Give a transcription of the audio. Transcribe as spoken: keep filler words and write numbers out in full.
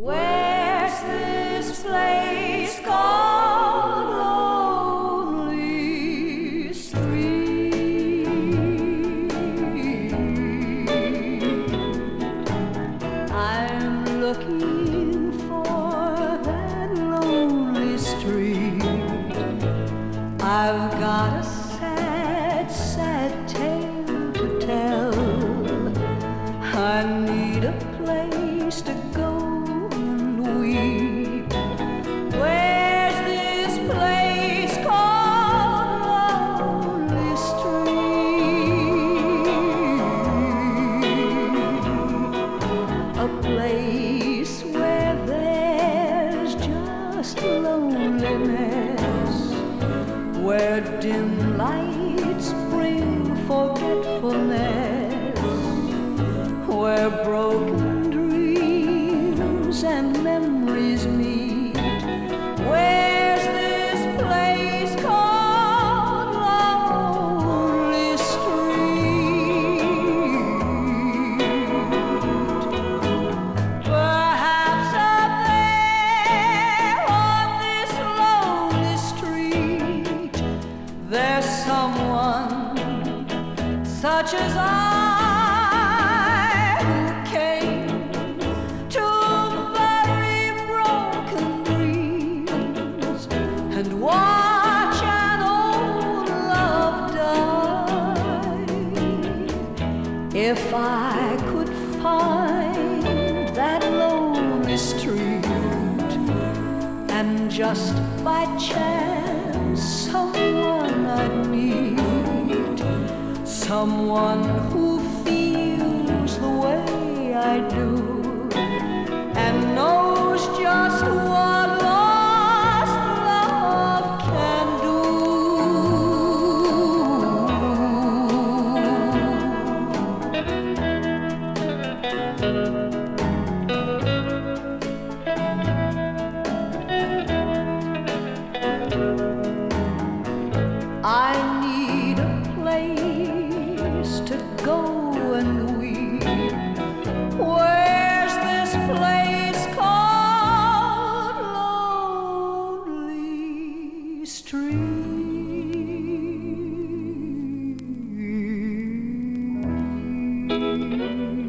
Where's this place called Lonely Street? I'm looking for that lonely street. I've got a sad, sad tale to tell. I need a place to go and weep. Where's this place called Lonely Street? A place where there's just loneliness, where dim lights bring forgetfulness, where broken dreams and memories meet. Where's this place called Lonely Street? Perhaps up there on this lonely street, there's someone such as I, who came to bury broken dreams and watch an old love die. If I could find that lonely street, and just by chance someone I'd meet, someone who feels the way I do and knows just what lost love can do. I need a place to go and weep. Where's this place called Lonely Street?